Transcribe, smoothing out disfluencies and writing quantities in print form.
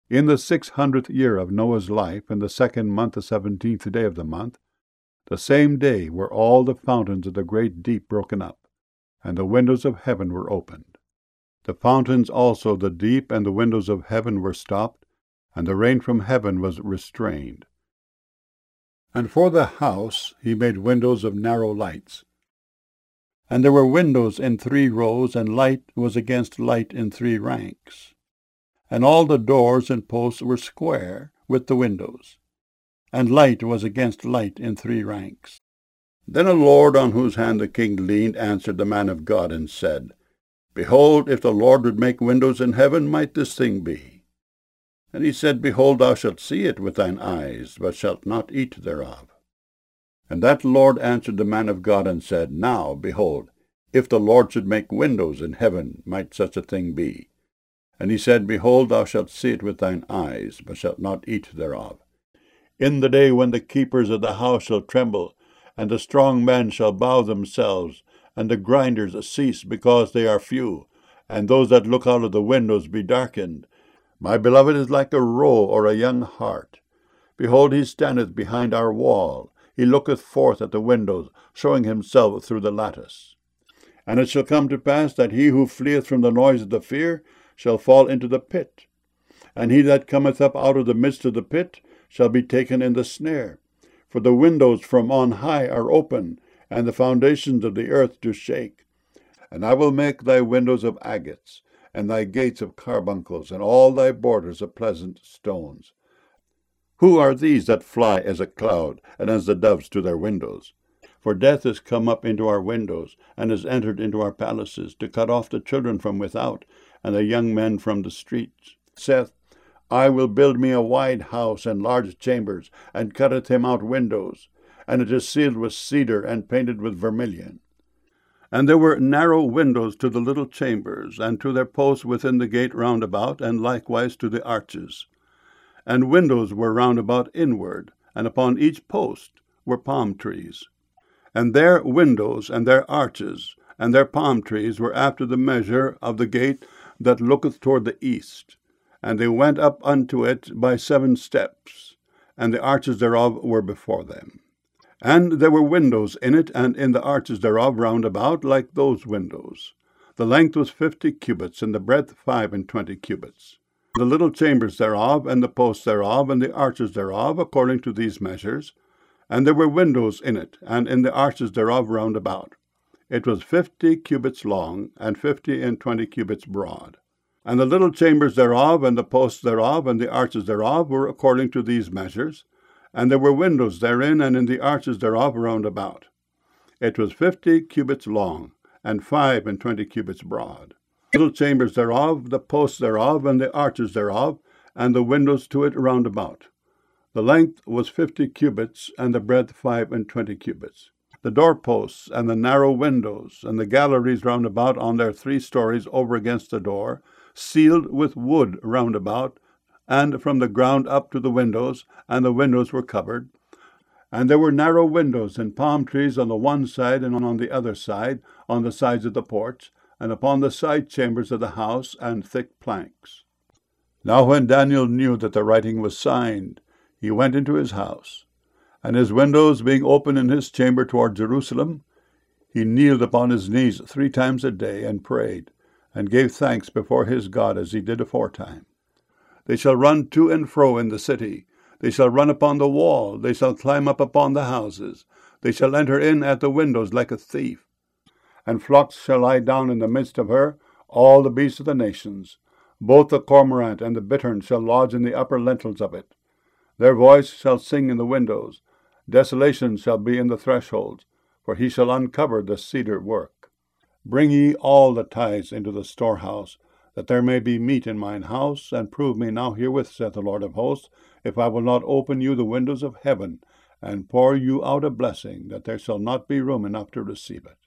In the 600th year of Noah's life, in the 2nd month, the 17th day of the month, the same day were all the fountains of the great deep broken up, and the windows of heaven were opened. The fountains also of the deep and the windows of heaven were stopped, and the rain from heaven was restrained. And for the house he made windows of narrow lights. And there were windows in 3 rows, and light was against light in 3 ranks. And all the doors and posts were square with the windows, and light was against light in 3 ranks. Then a lord on whose hand the king leaned answered the man of God and said, Behold, if the Lord would make windows in heaven, might this thing be? And he said, Behold, thou shalt see it with thine eyes, but shalt not eat thereof. And that Lord answered the man of God and said, Now, behold, if the Lord should make windows in heaven, might such a thing be? And he said, Behold, thou shalt see it with thine eyes, but shalt not eat thereof. In the day when the keepers of the house shall tremble, and the strong men shall bow themselves, and the grinders cease because they are few, and those that look out of the windows be darkened. My beloved is like a roe or a young hart. Behold, he standeth behind our wall. He looketh forth at the windows, showing himself through the lattice. And it shall come to pass that he who fleeth from the noise of the fear shall fall into the pit. And he that cometh up out of the midst of the pit shall be taken in the snare. For the windows from on high are open, and the foundations of the earth do shake. And I will make thy windows of agates, and thy gates of carbuncles, and all thy borders of pleasant stones. Who are these that fly as a cloud, and as the doves to their windows? For death is come up into our windows, and is entered into our palaces, to cut off the children from without, and the young men from the streets. Saith, I will build me a wide house and large chambers, and cutteth him out windows. And it is sealed with cedar, and painted with vermilion. And there were narrow windows to the little chambers, and to their posts within the gate round about, and likewise to the arches. And windows were round about inward, and upon each post were palm trees. And their windows, and their arches, and their palm trees were after the measure of the gate that looketh toward the east. And they went up unto it by 7 steps, and the arches thereof were before them. And there were windows in it, and in the arches thereof round about, like those windows. The length was 50 cubits, and the breadth 25 cubits. The little chambers thereof, and the posts thereof, and the arches thereof, according to these measures. And there were windows in it, and in the arches thereof round about. It was 50 cubits long, and 20 cubits broad. And the little chambers thereof, and the posts thereof, and the arches thereof were according to these measures. And there were windows therein, and in the arches thereof round about. It was 50 cubits long, and 25 cubits broad. The little chambers thereof, the posts thereof, and the arches thereof, and the windows to it round about. The length was 50 cubits, and the breadth 25 cubits. The doorposts, and the narrow windows, and the galleries round about on their 3 stories over against the door, sealed with wood round about, and from the ground up to the windows, and the windows were covered. And there were narrow windows and palm trees on the one side and on the other side, on the sides of the porch, and upon the side chambers of the house, and thick planks. Now when Daniel knew that the writing was signed, he went into his house. And his windows being open in his chamber toward Jerusalem, he kneeled upon his knees 3 times a day, and prayed, and gave thanks before his God as he did aforetime. They shall run to and fro in the city. They shall run upon the wall. They shall climb up upon the houses. They shall enter in at the windows like a thief. And flocks shall lie down in the midst of her, all the beasts of the nations. Both the cormorant and the bittern shall lodge in the upper lintels of it. Their voice shall sing in the windows. Desolation shall be in the thresholds, for he shall uncover the cedar work. Bring ye all the tithes into the storehouse, that there may be meat in mine house, and prove me now herewith, saith the Lord of hosts, if I will not open you the windows of heaven, and pour you out a blessing, that there shall not be room enough to receive it.